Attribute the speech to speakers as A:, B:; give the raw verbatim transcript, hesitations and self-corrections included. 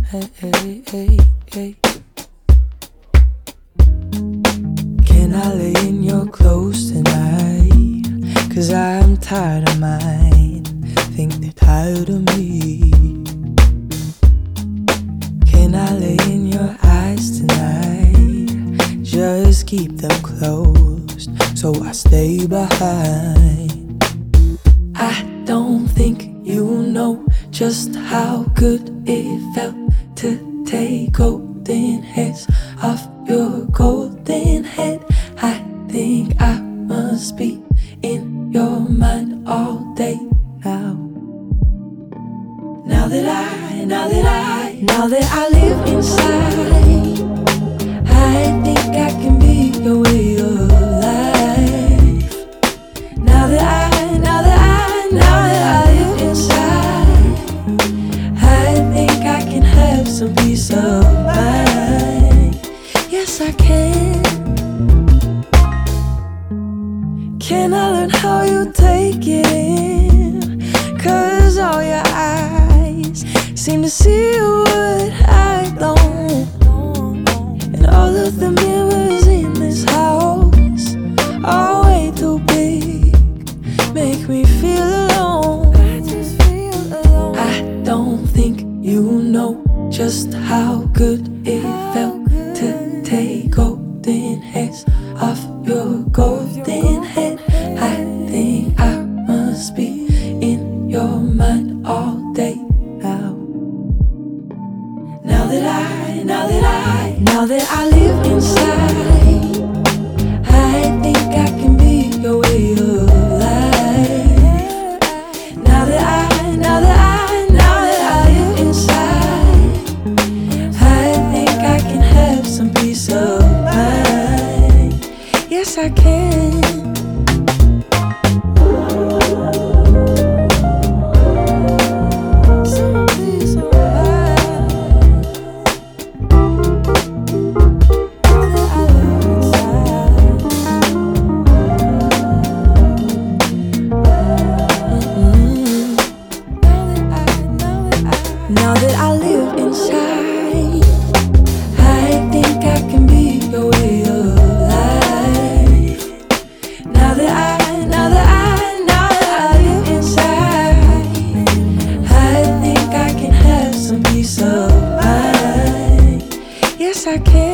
A: Hey, hey, hey, hey. Can I lay in your clothes tonight? Cause I'm tired of mine. Think they're tired of me. Can I lay in your eyes tonight? Just keep them closed so I stay behind. I don't think you know just how good it felt to take golden hairs off your golden head. I think I must be in your mind all day now. Now that I, now that I, now that I live inside, I think I can be your way of life. Now that I, now that I, now that I live inside, I think I can have some peace of mind. Yes, I can. Can I learn how you take it in? Cause all your eyes seem to see what I don't. And all of the mirrors in this house are way too big, make me feel alone. I just feel alone. I don't think you know just how good it felt to take golden hairs off your golden head. I think I must be in your mind all day now. Now that I, now that I, now that I live inside, I think I can be your way of life. Now that I, now that I, now that I live inside, I think I can have some peace of mind. Yes, I can. Now that I live inside, I think I can be your way of life. Now that I, now that I, now that I live inside, I think I can have some peace of mind. Yes, I can.